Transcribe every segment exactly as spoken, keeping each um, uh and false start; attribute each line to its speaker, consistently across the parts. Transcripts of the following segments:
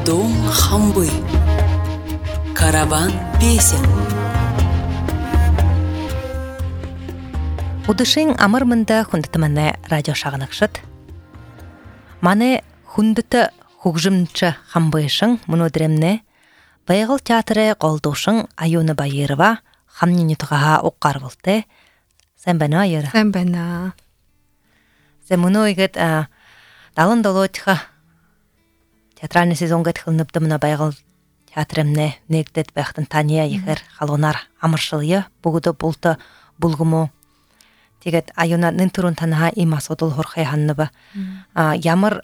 Speaker 1: Дом хамбы. Караван песен.
Speaker 2: Удышың амырмында хундытыманна радио шағынақшыт. Маны хундыты хугжымчы хамбышың мұнодыремне байғыл театры қолдушың Аюна Байырова хамнинютыға оққар болты. Сән бәна айыры?
Speaker 3: Сән бәна.
Speaker 2: Сән мұны ойгет далын долотыға театральный сезонға тқылыныпты мұна байғыл театрымне негдет бәқтін тания егер халонар амыршылыя бұғыды бұлты бұлғыму. Тегет Аюна нынтырын танаға имас одыл хорхай ханныбы. Ямыр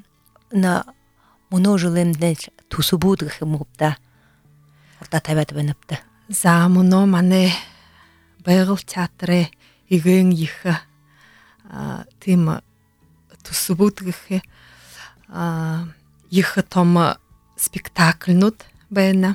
Speaker 2: мұны жылымды тусу бұдығы мұғыпта. Орда тәбәді бәніпті.
Speaker 3: За мұны маны байғыл театры игын ехі тым тусу бұдығы ехі томы спектакльнут бәйіні.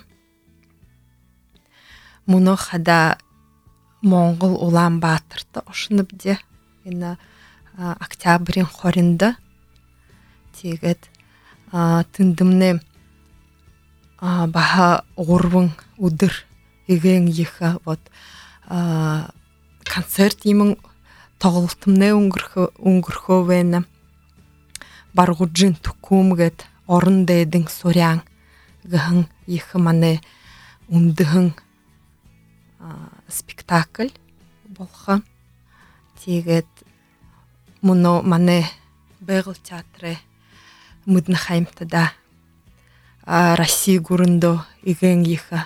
Speaker 3: Мұны қада Моңғол Улан Батырды ошынып де. Ені октябрин хоринды. Тегет тындымны баха орвың удыр еген ехі. Концерт емін тоғылтымны ұңғырху вәні. Барғуджин тұқым гет орын дейдің соряң. Гіхін ехі маны ұндығын спектакль болха. Тегет мұны маны байғыл театры мұдны қаймтыда Россия гурынды еген ехі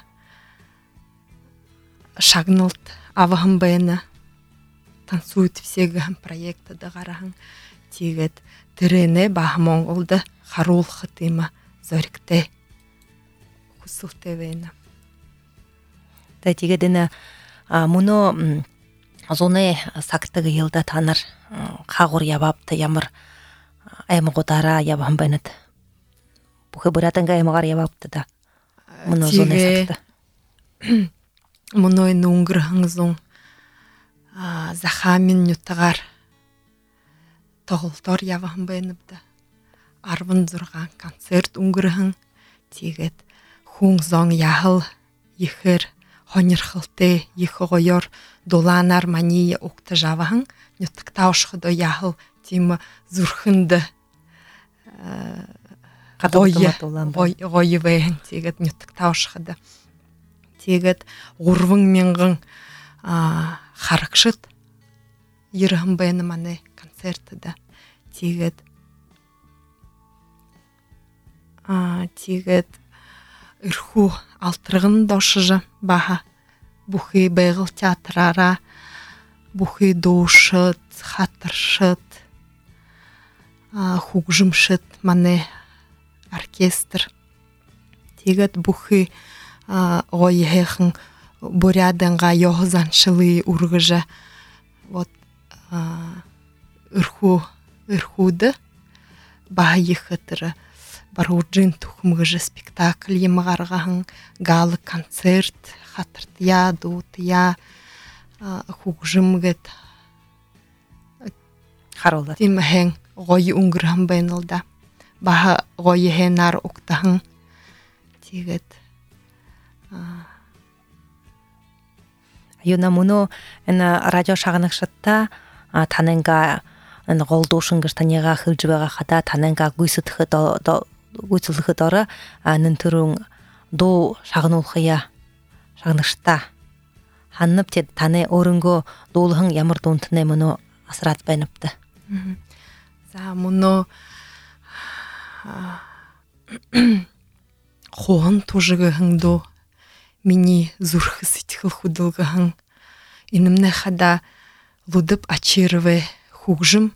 Speaker 3: шагнылт авығын бәйіні танцует всегіғын проекттыды қарағын. Тегет тірені бағы Моңғолды қарул қытымы зорікті құсылты бәйіні.
Speaker 2: Тегедіні мұны зоны сақтығы елді таныр қағыр ябапты ямыр аймы қотара ябам бәнет. Бұқы бұратынға аймығар ябапты да. Мұны зоны сақты.
Speaker 3: Мұны нүңгірғың зоң захамин нүттіғар тоғылтор ябам бәніпті. Арвын зұрған концерт үңгірғың. Тегет хуң зоң яғыл ехір Хонер хылты ехі ғойор доланар мания оқты жавағын, нүттікта ұшқыды яғыл темі зүрхінді ғойы бәйін тегет нүттікта ұшқыды. Тегет ғұрвың менғің қарықшыт ерігім бәйіні маны концертіді. Тегет тегет үрху алтырғын дошыжы баға. Бұхы байғыл театрара, бұхы доушыт, хатыршыт, хугжымшыт маны оркестр. Тегет бұхы ғойхеқын борядынға йоғызаншылы ұрғыжы. Үрху үрхуды баға ехітірі. Баруджин тұхымғыжы спектакль емағарғағын, галы концерт, хатыртия, дуытия, хуғжымғыт.
Speaker 2: Харолда.
Speaker 3: Тимәхен ғойы ұңғырғын бәйнілді. Баға ғойы хенар ұқтағын. Тегет.
Speaker 2: Аюна мұны радио шағынықшытта танынға қолдушын ғыштанеға қылжыбаға қада танынға гүйсілігі дары нынтырың до шағынулқия шағынышта. Ханнып тед таны орынғы долығын ямыр донтыны мұны асырат бәйніпті.
Speaker 3: За мұны қоғын тожығығың до мені зүрхі сетіқіл худылғығың. Инімні қада лудып ачырывы хугжым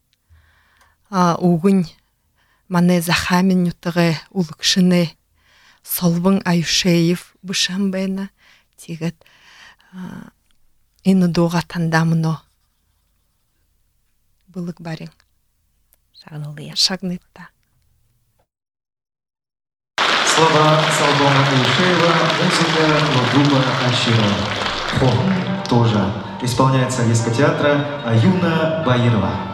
Speaker 3: угын маны захамин нютығы улықшыны солбың Аюшеев бұшам бәйіні. Тегет ені доға тандамыны бұлық барың. Шагнытта.
Speaker 4: Слова с альбома Аюшеева, музыка группы Ачирова. Хом тоже. Исполняет солистка театра Аюна Байырова.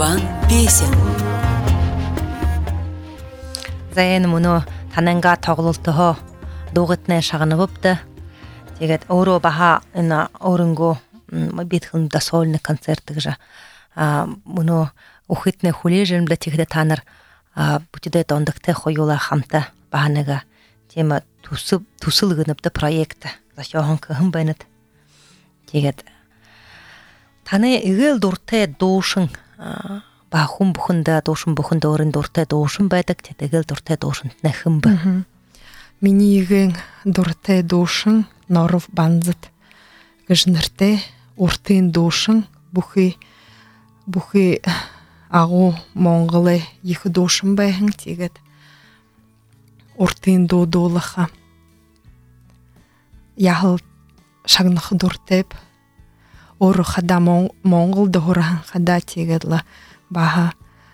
Speaker 1: Караван песен.
Speaker 2: Зайын мұны тананға тоғылылтығы доғытны шағыны бұпты. Тегет ору баха ина орынго битхылында сольны концерттігі жа. Мұны ухитны хуле жерімді тегді таныр бүтіде дондықты қойула қамты бағаныға. Тема тусылғыныпты проекті. Зашоғын кығын бәйнет. Тегет таны игыл дұрты доушын бахун бухында доушын бухында орын дұрты доушын бәдік, тегіл дұрты доушын нәхім бі.
Speaker 3: Миниген дұрты доушын норов банзыт. Гыжнырты ұртын доушын бұхы бұхы ағу моңғылы егі доушын бәйін тегет ұртын додолыға. Яғыл шағнықы дұртып ору қада моңғыл дұғырған қада тегедлі баға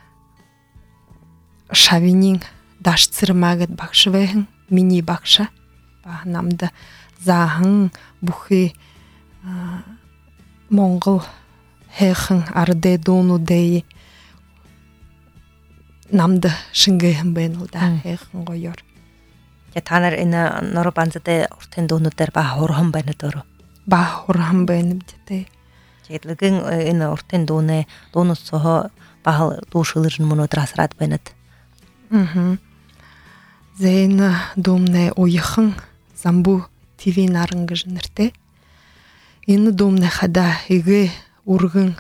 Speaker 3: шавинин даш цырмагет бақшы бәйін мини бақшы баға намды зағын бұхы моңғыл хэхэн арде дону дэй намды шынгыхын бэнылда хэхэн гойор.
Speaker 2: Я танар ина норбанзыды ұртын донудар ба хорхан бэні дөру.
Speaker 3: Ба хорхан бэні бдетэй.
Speaker 2: Четлігін ина ұртын доны донус соғы бағыл дошылырын мұны драсырад бэнет.
Speaker 3: Зэйна домны ойыхын замбу тиви нарыңғы жынырты. Ины домны хада игі ургын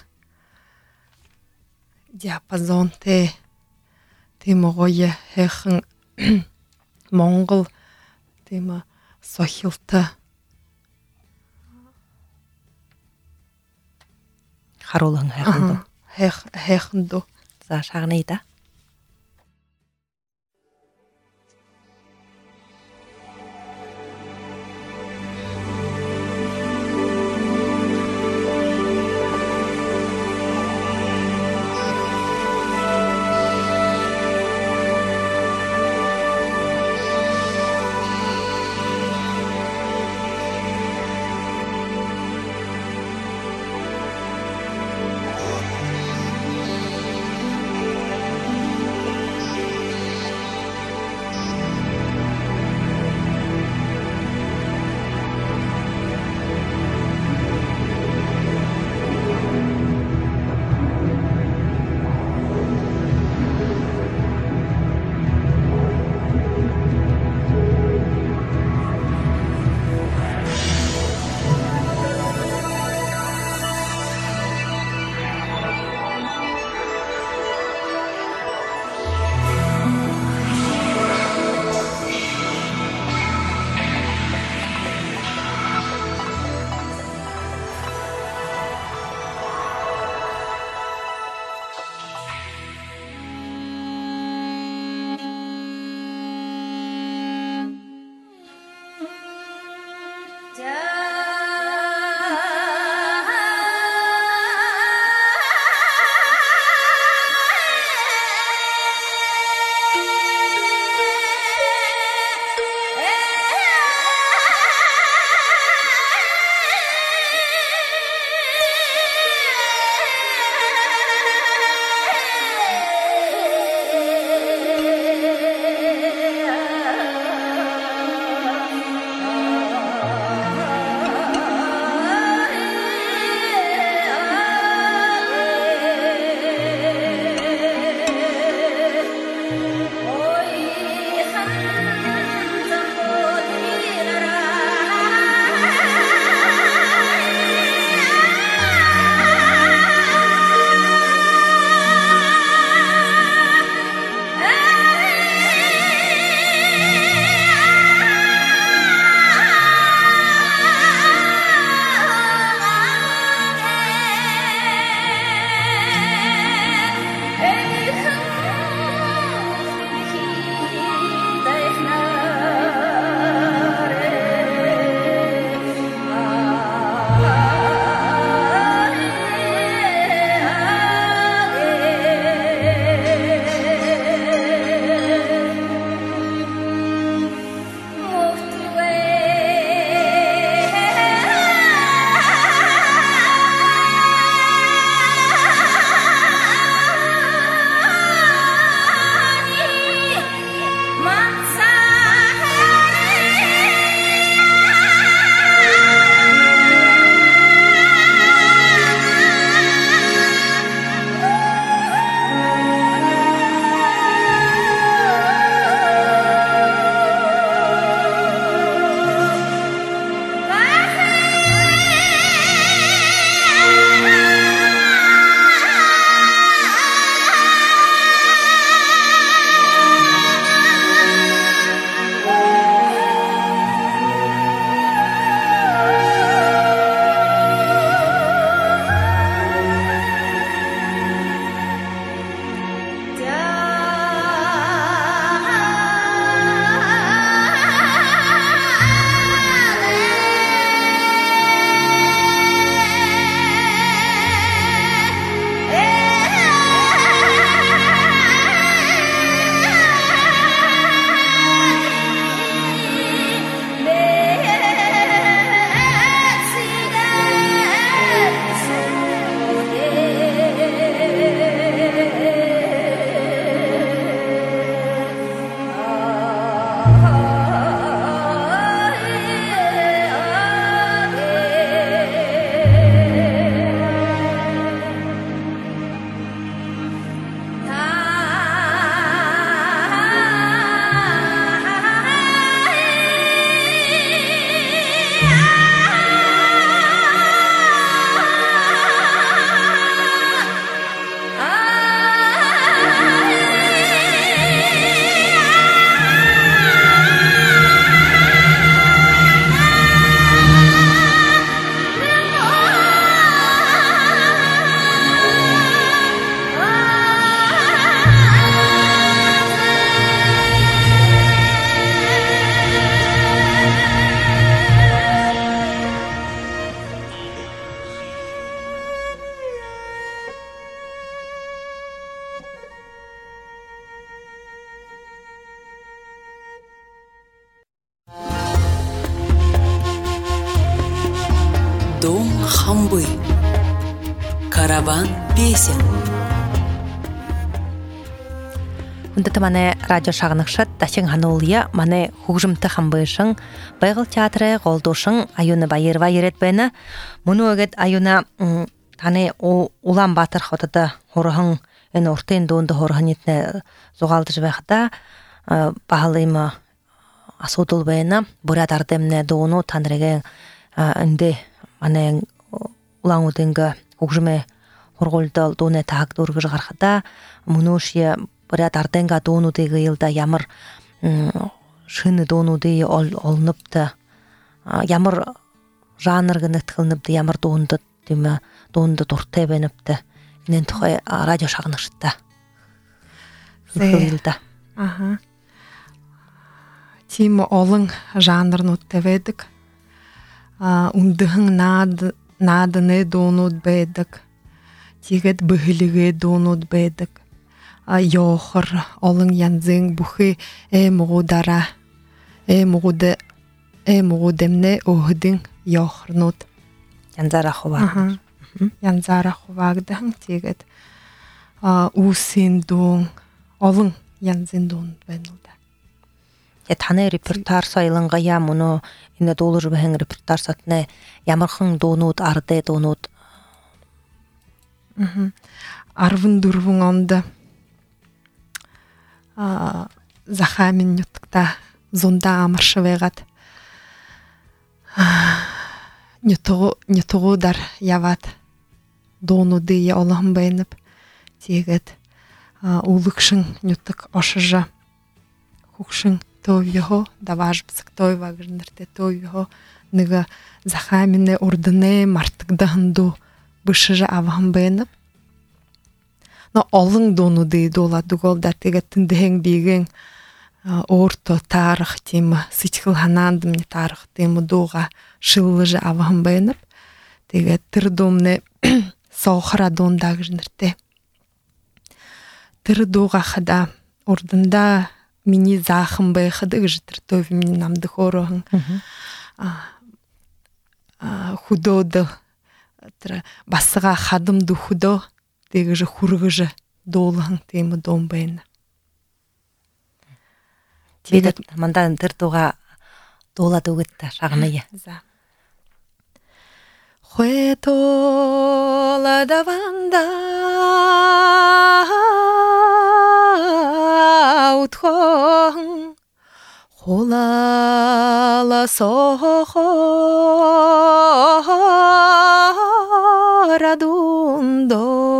Speaker 3: диапазон те тема гойя хэхэн монгол тема сохилта
Speaker 2: харулан хэхэн
Speaker 3: хэхэн до
Speaker 2: за шагнайда.
Speaker 1: Хамбы. Караван песен.
Speaker 2: Ундаты мане радио шағынықшат ташың ханулия мане хугжымты хамбышың байгыл театры голдушың Аюна Байырова еретбені. Мұны өгет Аюна таны улан батыр хотыда хорығың ен ортен доонды хорығын етіне зоғалды жібәқта бағалыймы асудыл бәйіна бұрят ардемне доону таныреген үнді мане улан өдінгі хугжымы хорғылды доone тағық дұрғы жығарқыда мұны үше Бұрят арденга доонудегі елда ямыр шыны доонуды олныпты. Ямыр жанргыны тқылныпты, ямыр доонды деме доонды дұрттай бәніпті. Нен тұқай радио шағынышытта. Елда.
Speaker 3: Тимі олың жанрын өттеведік. Үндіғың надыны доонуд бәдік. Тегет бұғылығы доонуд бәдік. Йохор олың янзың бұхы әмұғудара, әмұғудемне оғыдың йохорнуд.
Speaker 2: Янзара хуваг.
Speaker 3: Янзара хувагдың тегет ұсын доң, олың янзын доң бәнілді.
Speaker 2: Таны репертар сайлыңға я мұны ине долы жібәң репертар сатыны ямырқың доонуд, арды доонуд.
Speaker 3: Арвын дұрвың онды. Захамин нютыкта зонда амыршывегат нютугудар яват доонуды я олам бәйніп тегет улыкшың нютык ошыжа хукшың тойвего даваж бісік тойва гырнырте тойвего ныга захамине урдыне мартыгдағынду бышыжа авам бәйніп Но олың доонуды доолады голдар теге тіндіген биген орто тарых темі сычкылханандым не тарых темі доға шыллыжы авам бәйніп теге тыр домне соғыра доондағы жынырте. Тыр доға қада ордында мини захым бәйхыды жытыр төві мини намды хорығын худоды басыға қадымды худо Теге же хургыжы доолығың темі доон бәйіні.
Speaker 2: Бедет мандан тыртуға доолады өтті шағыны е.
Speaker 3: Хуэтола даванда утхон холала сохорадундо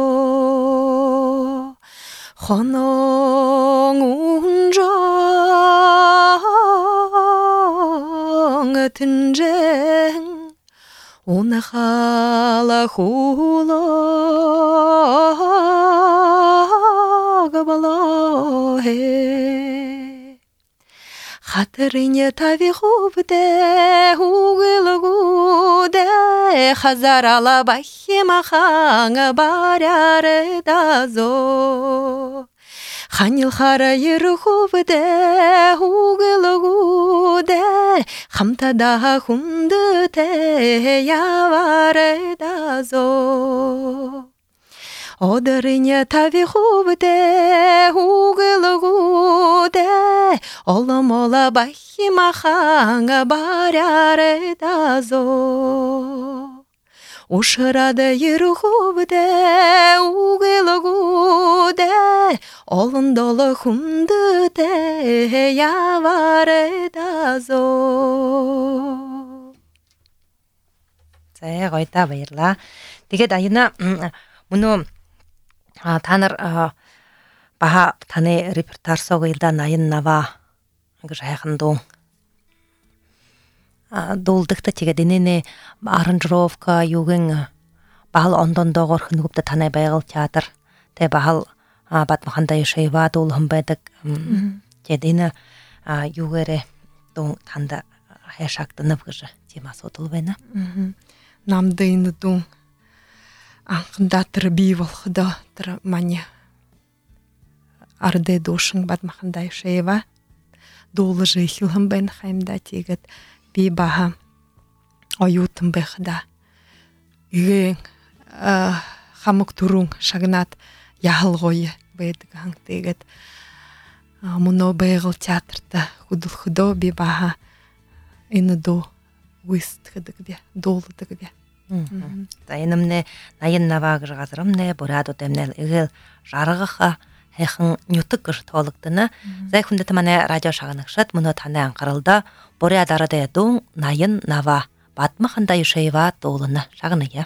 Speaker 3: Хонong 운정 тінжен Оны хала хулага балахе Хатырыне тави хубде хугылгуде Хазарала бахимахаңа баряры дазо Ханил хара ерхубде хугылгуде Хамтада хунды те явары дазо Одырыне тави хубде хугылгуде Оломола бахимахаңа баряры дазо Ушырады ерхубде угылгуде Олын долы хунды те явары дазо.
Speaker 2: Зая қойта байырла. Дегет айына мұны таныр баға таны репертар соғы елдан айын нава жайғын доң. Долдықты теге денене аранжировка югын бағыл ондон доғыр хын көпті танай байғыл театр. Те бағыл Батмаханда Ешеева долғын бәдік. Те дені югере доң танда хайшақтынып ғыжы темасы отыл бәйна.
Speaker 3: Намдыйны доң аңқында тұры бей волхыда тұры мане арды дошың Батмаханда Ешеева долы жайхылғын бәйн қаймда тегет бей баға аютын бәйхыда иген хамык турун шагнат яхал гойы бэдэг хангтегет муно бэйгыл театрта худул худо би баха иныду выст хыдыгбе долдыгбе.
Speaker 2: Тайнымне найын навагыр газырымне бураду демнел игел жарыгыха хэхэн нютык толыктыны зайхунда тамане радио шагыныкшат муно таны анкарылда бурядарыда дун найын нава батмаханда юшеева долыны шагыныя.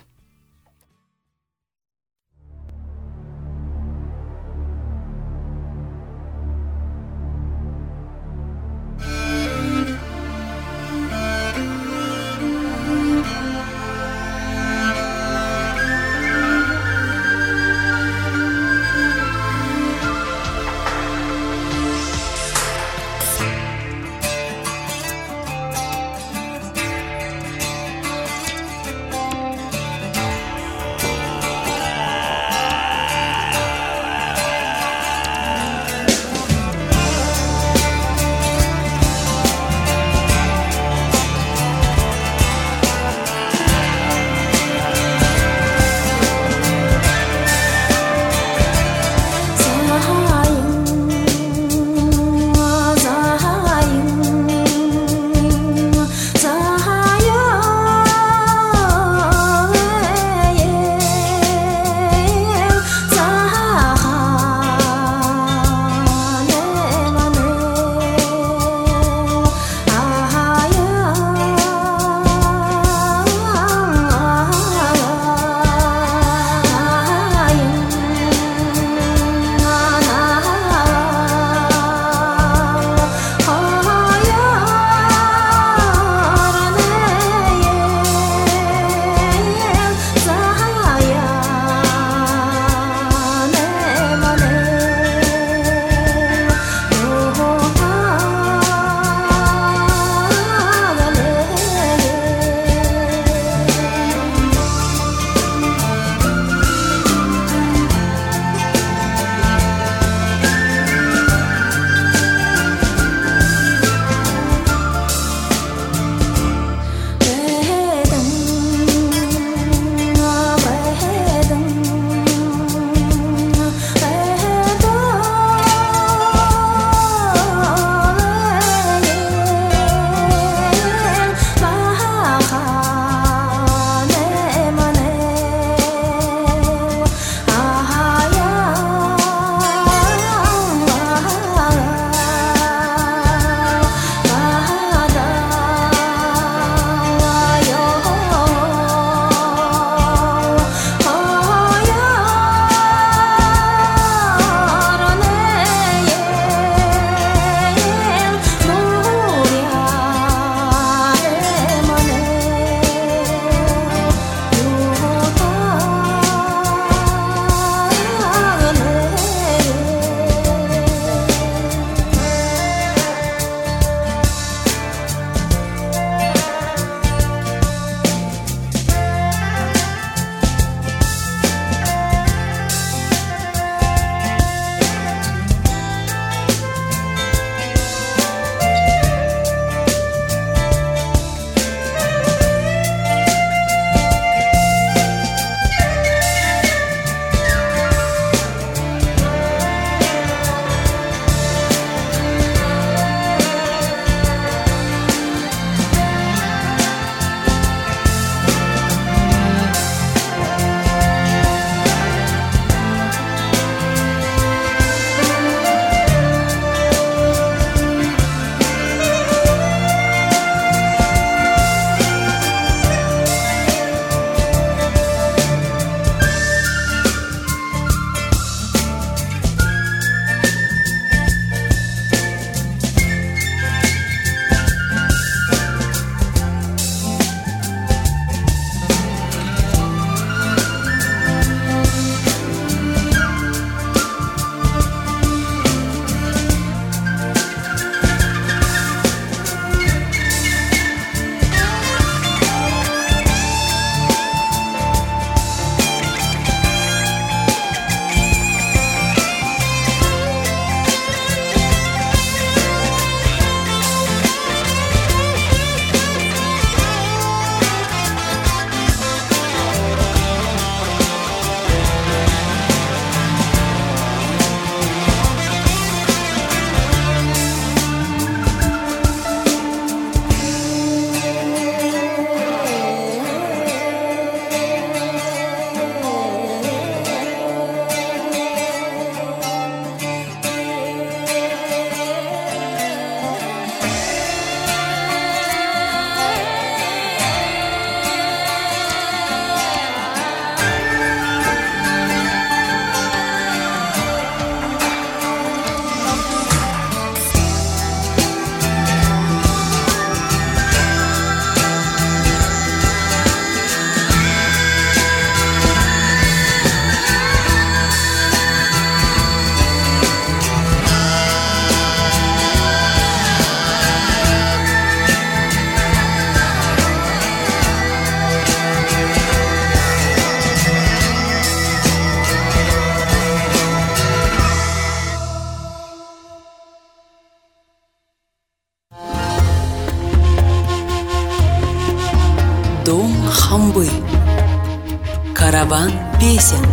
Speaker 1: Хамбы. Караван песен.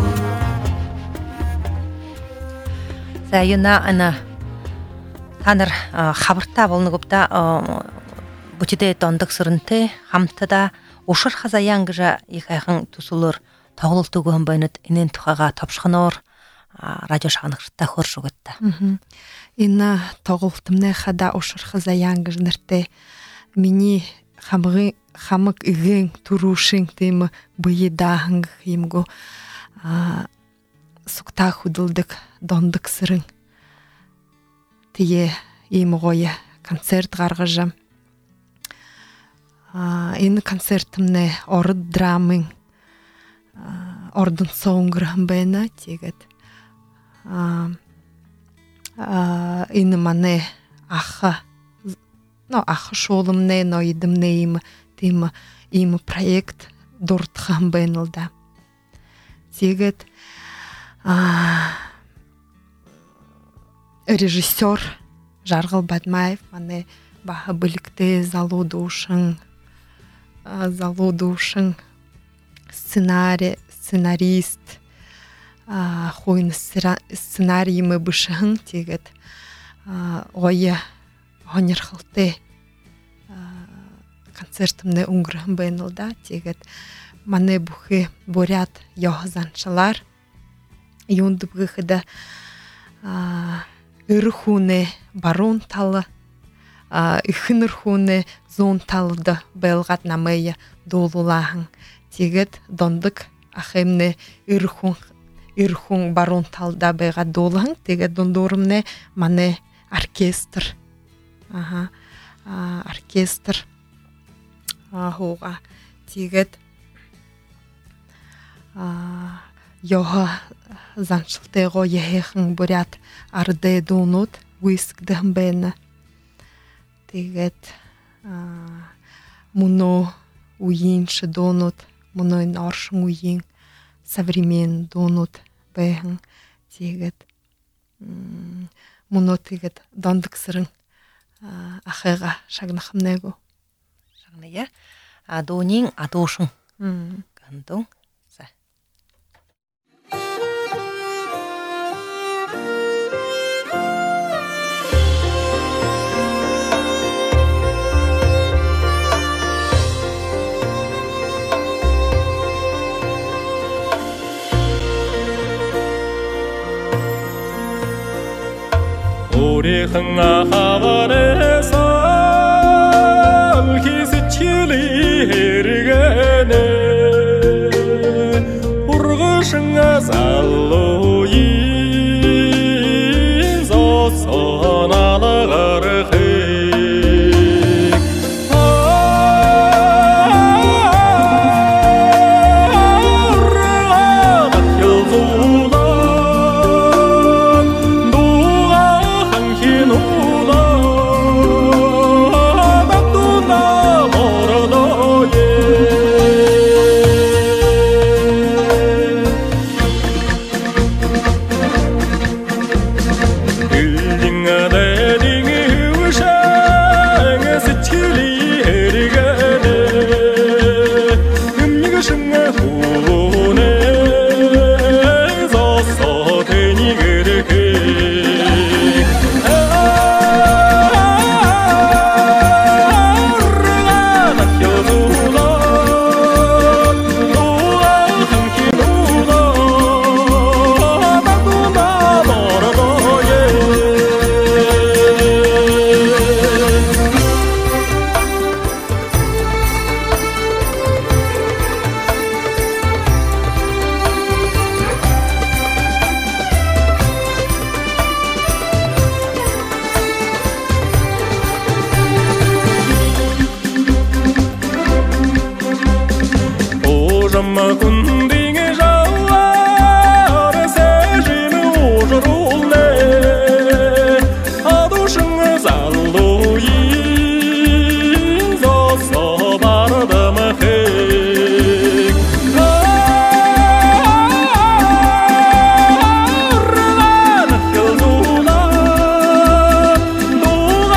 Speaker 2: Заюна ана танар хабарта болны гупта бутиде тондык сырынты хамтада ушыр хазаянгыжа ихайхын тусулur тоғыл түгін байныт инен тухага топшханор радио шағынықшытта хор шугытта.
Speaker 3: Инна тоғылтымны хада ушыр хазаянгыжнырты мини хамғы хамык игэн турушин тем быйдахынг имгу сукта худылдык дондык сырын тие имгоя концерт гаргыжам ин концертымны орыд драмын ордун соңгырам бэна тегет ин мане аха но аха шолымны но идымны им тем им проект дуртхам бэнылда тегет режиссер Жаргал Бадмаев мане баха биликте залудушын залудушын сценарий сценарист хойн сценарий мы бышын тегет оя хонерхалте концертымны унграм бэнылда тегет мане бухы борят яхзаншалар юндып гыхыда ырхуне барон талы ихнырхуне зон талда белгат намея долулахын тегет дондык ахемне ырхун ырхун барон талда бегат долахын тегет дондорумне мане оркестр ага оркестр ахуга тегет Йоха заншылтего ехын бурят арде донут уискдым бэна. Тегет муно уинши донут, муно наршын уин современ донут бэхын. Тегет муно тегет дондык сырын ахыга шагнахымнегу.
Speaker 2: Шагная адонин адошын гандон.
Speaker 5: 우리 흥아하반에서 기스칠이 헤르게네 우르그싱아 살로인 소소나나가르헤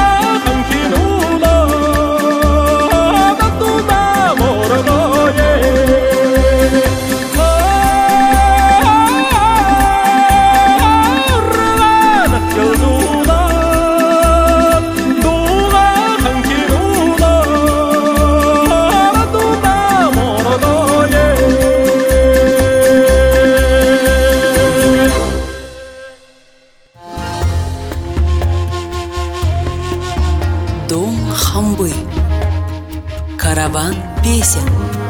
Speaker 5: Yeah.
Speaker 1: Хамбы. Караван песен.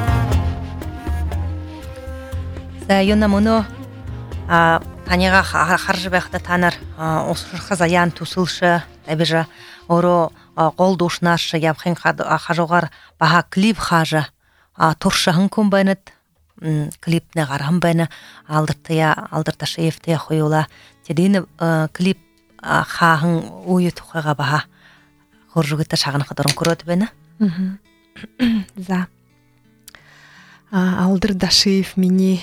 Speaker 2: За юна муну а таняга харжы бахта танар осырха заян тусылшы табижа оро гол душнашы япхин хажогар баха клип хажа туршахын комбайнат клипне гарам байна алдыртыя алдырташевте хоюла тедин клип хаахын уйу тухайга баха хоржугыта шагын кадырын көрөт бена.
Speaker 3: За алдырдашев мини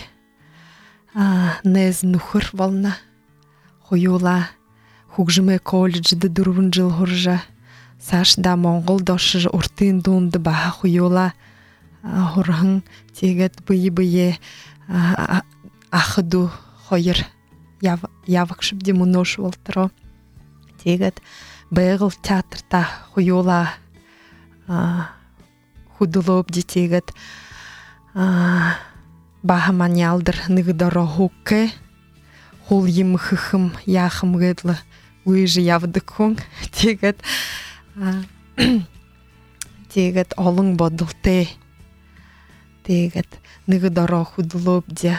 Speaker 3: нез нухыр волна хоюла хугжыме колледжде дурвун жыл хоржа сашда монгол дошы уртын думды баха хоюла хорхын тегет бые-бые ахыду хойыр явакшып демунош волтро тегет бэйгыл театрта хоюла худулоп детегет баха манялдыр ныгдаро хукке хул им хыхым яхым гэдлы уйжы явдыкун тегет тегет олың бодылте тегет ныгдаро худулоп де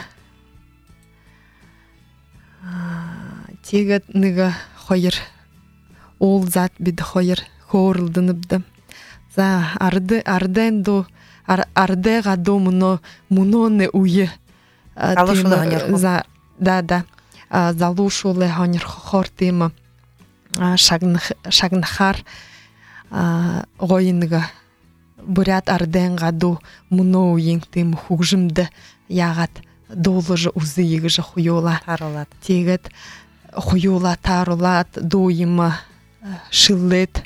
Speaker 3: тегет ныга хойыр ол зат бид хойыр хорылдыныпды за арды арденду ардега до муно муноне уе за да да залушуле ханер хортима шагнах шагнахар гойнга бурят арденга до муно уеңтим хугжымды ягат долыжы узыйыгы же хуюла
Speaker 2: тарулат
Speaker 3: тегет хуюла тарулат доима шиллет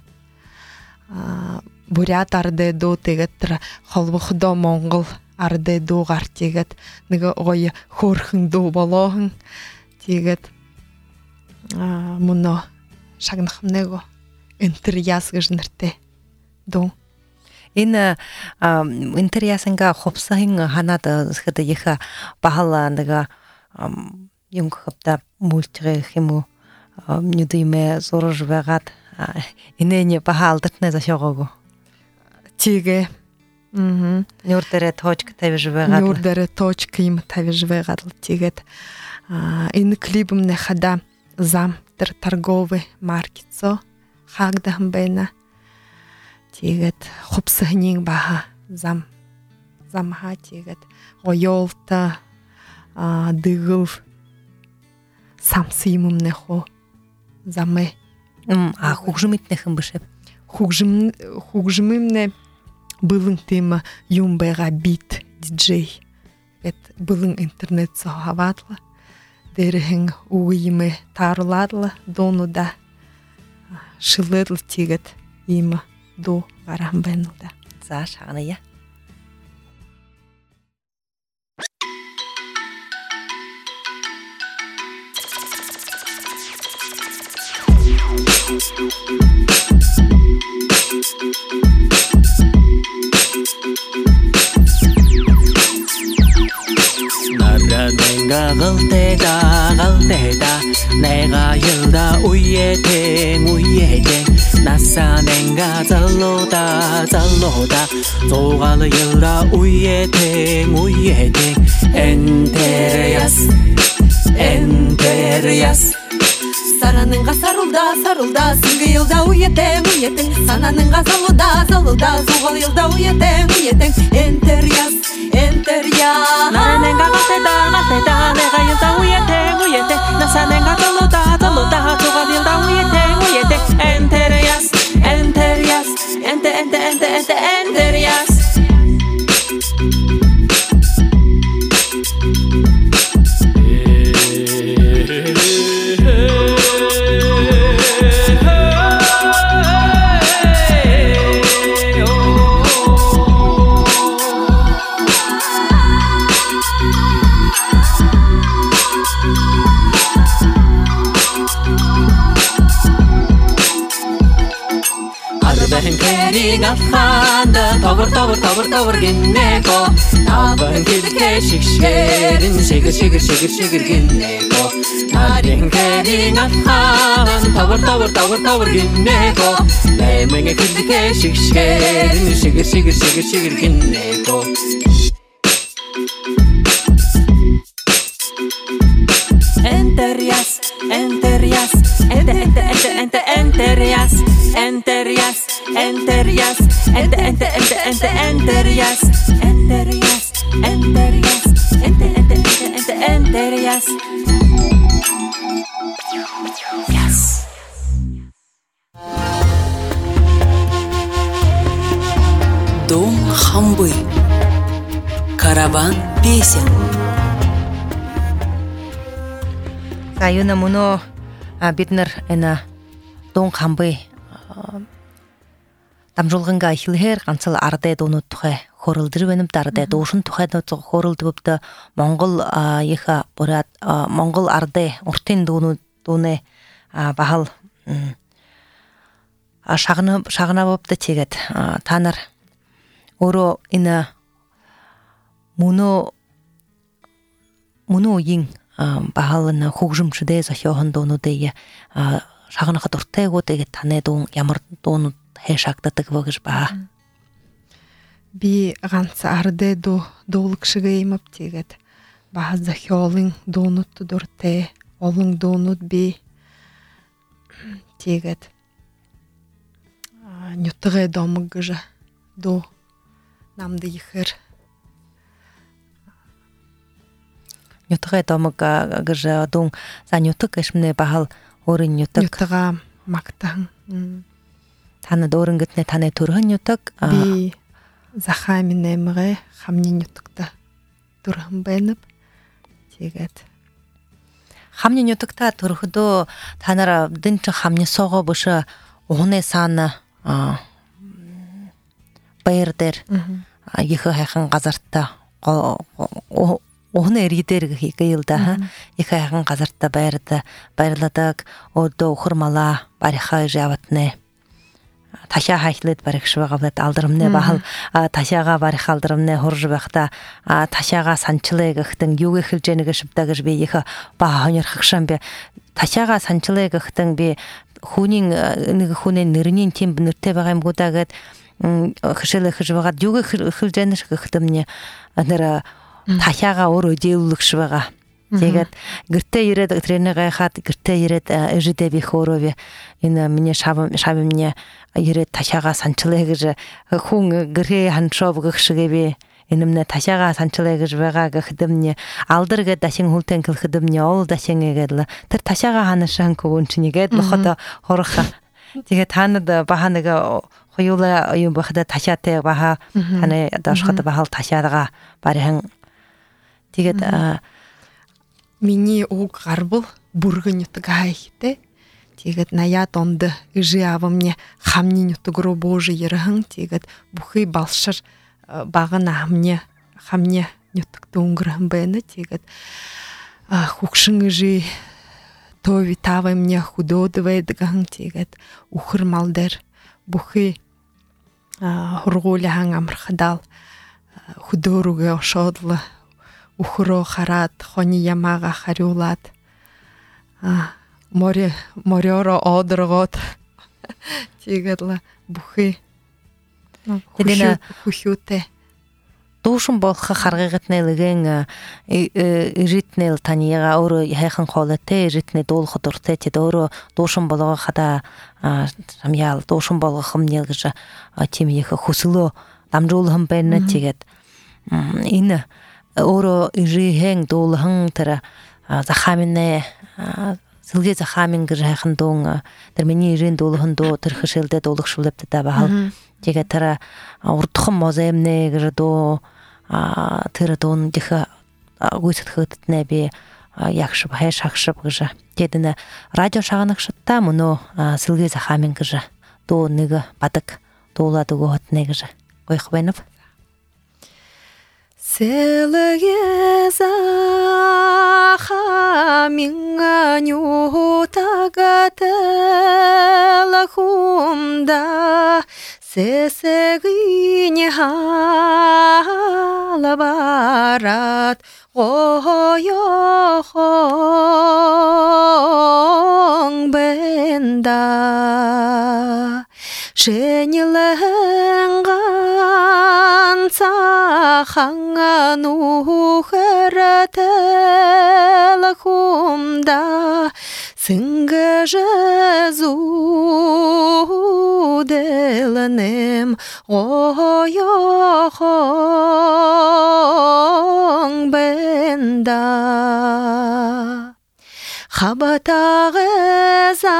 Speaker 3: бурят арде до тегет холбухдо монгол арде до гар тегет нега ой хорхын до болохын тегет муно шагнахмnego интерьяс гыжнырте до
Speaker 2: ин интерьясынга хопсаһын ханада схада еха бахала нега юнгхапта мультре хему нюдиме зорожвегат инене бахалдытне зашогого
Speaker 3: тиге мм
Speaker 2: нюрдере точка тавижвегат
Speaker 3: нюрдере точка им тавижвегат тигет ин клибым не хада зам тер торговый маркетсо хагдам бена тигет хопсыһнин баха зам замха тигет ойолта дыгыл самсыймым не хо заме
Speaker 2: а хугжымытнехын бышеп
Speaker 3: хугжым хугжымымне былың тема юмбега бит диджей эт былың интернет сахаватла дерехин уйме тарладла донуда шылетл тигет има до гарамбенда
Speaker 2: за шагная
Speaker 1: 내가 갈때다 갈때다 내가 열다 우예탱 우예탱 나사 내가 잘로다 잘로다 조가를 열다 우예탱 우예탱 엔테리아스 엔테리아스 사랑은가 사룰다 사룰다 승기일다 우예탱 우예탱 사나는가 살로다 살로다 조가일다 우예탱 우예탱 엔테리아스 엔테리아스 나는가 갈때다 갈때다 내가 열다 우예탱 우예탱 나사 내가 잘로다 잘로다 조가일다 우예탱 우예탱 엔테리아스 엔테리아스 엔테 엔테 엔테 엔테 엔테리아스 Табын керин атқанды Тобыр, тобыр, тобыр, тобыр геннеко Табын келке шекшерін Шегір, шегір, шегір, шегір геннеко Табын керин атқанды Тобыр, тобыр, тобыр, тобыр геннеко Ләміңе келке шекшерін Шегір, шегір, шегір, шегір геннеко Enterias, enterias, ente, ente, ente, ente, enterias, enterias, enterias, ente, ente, ente, ente, enterias, enterias, enterias, ente, ente, ente, ente, enterias. Yes.
Speaker 6: Дом Хамбы. Караван песен.
Speaker 2: Саюна муно биднер эна Дон Хамбы дамжулганга хилхэр ганцал ардэ донууд тухай хоролдэр бэнэм дардэ дуушин тухай хоролдвэбдэ Монгол яха бурад Монгол ардэ уртын донууд донэ бахал шагна шагнавэбдэ чигэт танар оро ина муно муно ин бахална хугжимчдэ захиохон доонуудыг шагнахад уртайгуудыг таны дуун ямар дуунууд хэшагддаг вэ гэж ба.
Speaker 3: Би ганц ардэ до доолгшигэ имап тэгээд баха захиолын доонууд дуртай олон доонууд би тэгээд нютгэ домог гэж до намд ихэр
Speaker 2: Нютгэ домог гэж дуун за нютг гэшмнэ бахал өөрийн нютг
Speaker 3: нютга магтан
Speaker 2: танад өөрөнгөтнэ таны төрхөн нютг
Speaker 3: би захамин нэмрэ хамны нютгта төрхөн байна. Тэгээд
Speaker 2: хамны нютгта төрхөдөө танаар дэнч хамны сого буш ухны саана баяр дээр их хайхан газартаа Ухны эргидэр хийгээл их хайхан газартаа байрда баярладаг өдөө ухармала барихаа яватнэ ташаа хайхлаад барихшвагавлаад алдрымнэ бахал ташаага барих алдрымнэ хурж байхта ташаага санчлаа гэхтэн юу эхэлж яаг шивдаа гэж би их ба хоньорхагшан би ташаага санчлаа гэхтэн би хүүний нэг хүүний нэрний тийм нэртэй байгаа юм гудаа гэд хэшэл эхэж байгаад юу эхэлж яаг гэхтэн нэр ташаага өөрөө дэвлэгш байгаа. Тэгээд гэртээ ирээд тренергээ хаад гэртээ ирээд эжидэ би хөөрөө энэ миний шав шав миний ирээд ташаага санчлаа гэж хүн гэрээ ханшов гэгшгээ би энэмнэ ташаага санчлаа гэж байгаа гэхдэмний алдаргээ дашин хүлтэн гэлхэдэмний ол дашин гэдэг тэр ташаага ханашан күүн чинийгээд лохото хорох. Тэгээд танад баха нэг хоёулаа юм бахада ташаатай баха таны дашхад бахал ташаага барихан тэгээд
Speaker 3: миний уг гарбал бүргэн нютг хайхтэй. Тэгээд наяа донд ижи авамне хамны нютг руу боже ярхан тэгээд бүхий балшир багна хамне хамне нютг дөнгөрөн байна. Тэгээд хукшин ижи тови тавамне худодвэдгэн тэгээд ухэр мал дээр бүхий хургуулахан амархадал худөрүгэ ошоодла ухроо хараад хони ямаага хариулаад а море морёро одоргоод тэгээд л бүхий
Speaker 2: тэдэн
Speaker 3: хүхүүтэй
Speaker 2: дуушин болох харгагтны лэгэн ритнэл танига өөрөө хайхан хоолойтэй ритнэ дуулах дуртай тэд өөрөө дуушин болгох хада самяал дуушин болгох юм гэж тийм их хөсөлөө дамжуулхан байна тэгээд энэ өөрөө ирхэн дуулхан тэр захаминэ сэлгээ захамин гэж хайхан дуун тэр миний ирэн дуулхан дуу тэр хөшөлдө дуулагшуулдаг бахал тэгээд тэр урдхан моземнэ гэж дуу тэр дуун дэх гүйцэтгэднэ би ягшб хайшагшб гэж тэдэн радио шаганагштай мөнөө сэлгээ захамин гэж дуу нэг бадаг дуулаад өгөхнэ гэж гойх байна.
Speaker 3: Сэлгээ захамин нютагатэлхумда сесегине халабарат ойохон бенда шенеленган цаханга нухеретел хумда сынгежезу делнем ойохон бенда хабатагеза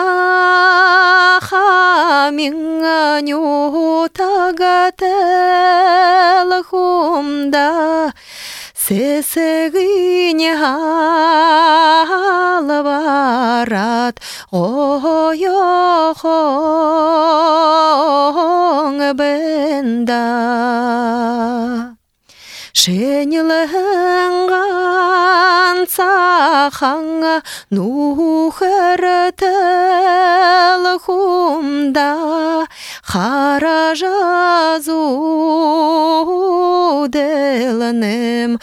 Speaker 3: хаминганютагател хумда сесегине халабарат ойохон бенда шенеленган цаханга нухеретел хумда харажазу делнем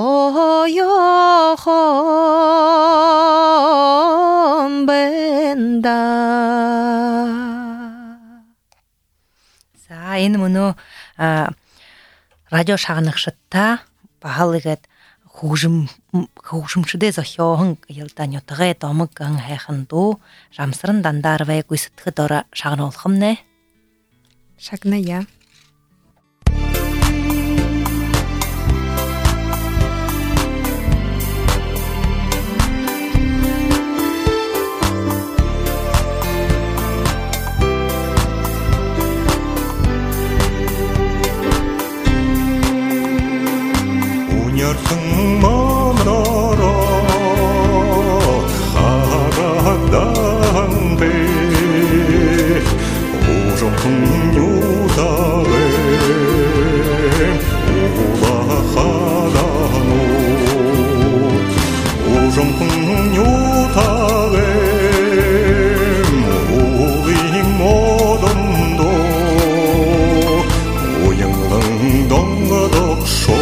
Speaker 3: ойохон бенда.
Speaker 2: За энэ мөнөө радио шагнагшдаа баалыгэд хөгжим хөгжимчдээ зохиохон ялдаанютагэ домог ан хайхан дуу рамсран дандар вайг үсэтгэд ора шагнуулхам нэ
Speaker 3: шагная
Speaker 5: Ярсын манара харагдан бе ужамтын юдаве улахадану ужамтын юдаве улин модондо уяндан донгадокшо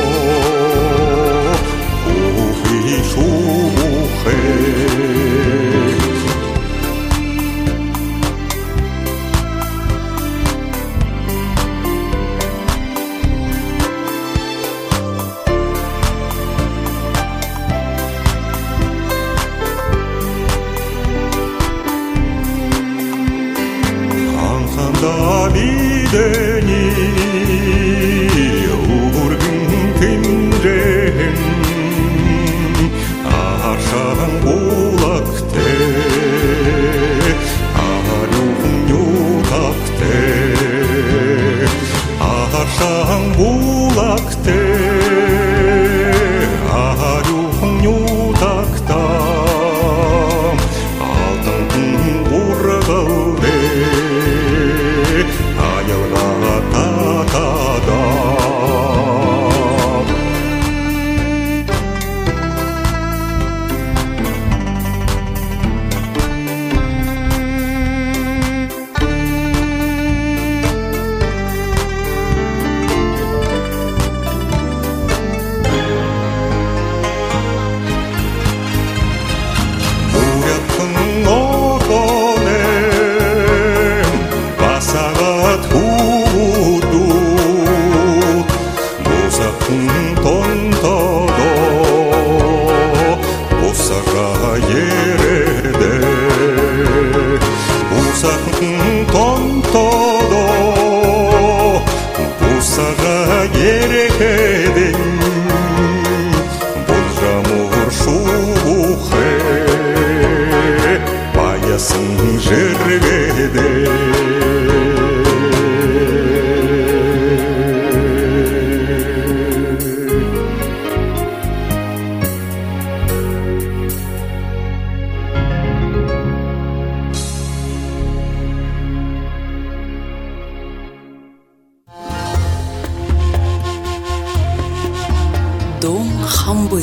Speaker 6: Дом хамбы.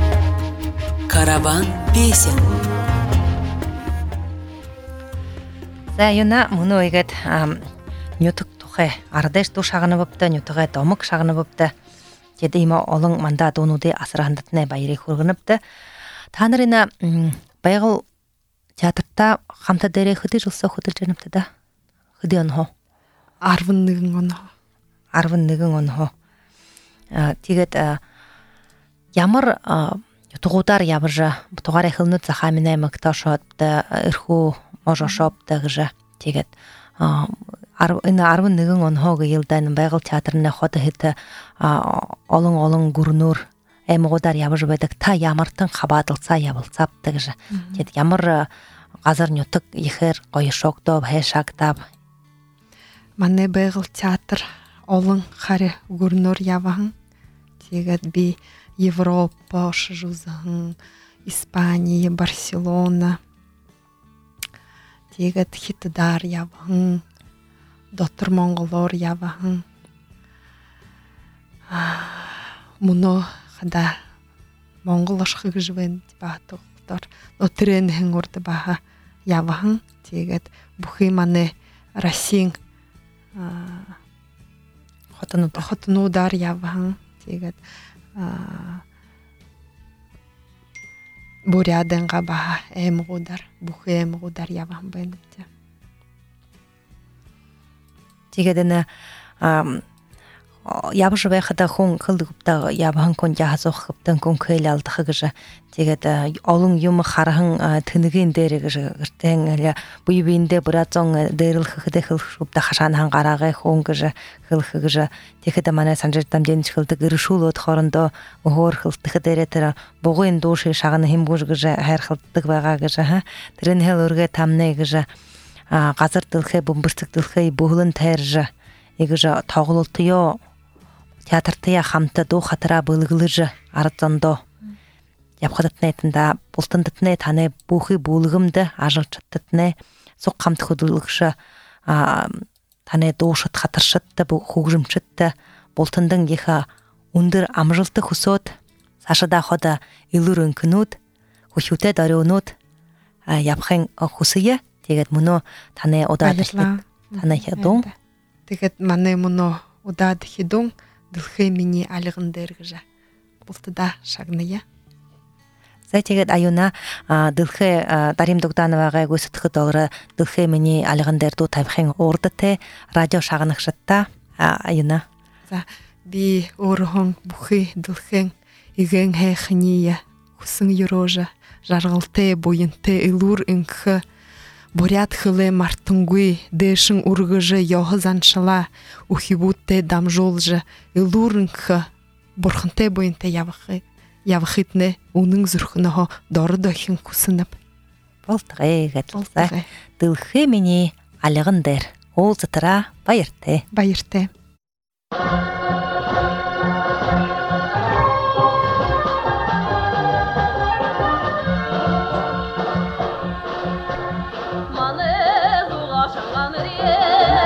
Speaker 6: Караван песен.
Speaker 2: За юна мөнөө игээд нютг тухай ардеш ду шагны бопта нютугай домок шагны бопта жеде има олон манда дунуды асрахандатны байры хүргөнөптө та нарына байгал театрта хамта дээрэ хөдө жылса хөдөлж жанапта да хөдө онхо
Speaker 3: арван нэгэн оноо
Speaker 2: арван нэгэн онхо тэгээд ямар ютугудар явжа тугаарай хилнут захаминай макташот эрхүү можошопта гэж тэгээд энэ арван нэгэн онхог йылдан байгал театрны хот хэт олон олон гүрнөр эмгуудаар явж байдаг та ямартан хабаадалцаа явалцаапта гэж тэгээд ямар газар нютаг ихэр гоё шогдоо хайшагтав
Speaker 3: манай байгал театр олон хари гүрнөр явахан тэгээд би Европа шужузан Испания Барселона тэгээд хитдар явахан дотор монголоор явахан муно хада монгол ашиг живэн баатгаар дотрэн хэн урд баха явахан тэгээд бүхий манай Российн
Speaker 2: хотнууд
Speaker 3: хотнуудаар явахан тэгээд Буряданга баха эмгуудар бүхий эмгуудар явахан байна тэ.
Speaker 2: Тэгээд энэ явж байхад хүн хөлдөгтэй явхан хүн яасах хэвтэн хүн хэл алдах гэж тэгээд олон юм хархан тэнгийн дээр гэж гэртэн буй биендээ бураацон дээрлэх хөдөлгөөлтэй хашаан хангараагаа хүн гэж хэлэх гэж тэгэхэд манай санжир дамжин хөлдөг гэршүүлүүд хоорондоо өөр хөлтөх дээрээ тэр бугын дүүш шагна хэмгүүж гэж хайрхалдаг байгаа гэж тэрэн хэл өргөө тамнэ гэж газар дэлхэ бөмбөрцөг дэлхэ бүхлэн тайрж игэж тоглолтё театртая хамта ду хатра бөлгөлж ард зондоо явхадтнайтанда бултандтны таны бүхий бүлгэмд ажилчдтны суг хамт хөдөлгөш таны дуушат хатаршат хөгжимчт бултандан их өндөр амжилт хөсөөд цаашдаа хода илүүр өнкнүүд хүчтэй дөрөөнүүд явахын хүсье тэгээд мөнөө таны удаад таны хядун
Speaker 3: тэгээд манай мөнөө удаад хидун дэлхий миний алган дээр гэж бултада шагная.
Speaker 2: За тэгээд аюуна дэлхий дарим дугдаанавагаа гүйцэтгэхэд огроо дэлхий миний алган дээр дуу тавихын урдтай радио шагнагчтай аюуна.
Speaker 3: За би өөрхөн бүхий дэлхийн игэн хайхны хүсэн ёроожа жаргалтай буянтай илүүр инх Бурят хыле мартынгүй дэшин ургыжы йохазаншала ухибутте дамжулжы илүүрэнх бурхантай буянтай явахы явахитне үнэн зүрхнөхө дор дохин хүснэп
Speaker 2: болтгай гэтлээ дэлхий миний алган дээр уулзтараа баяртай
Speaker 3: баяртай
Speaker 7: Mane duga şangan riye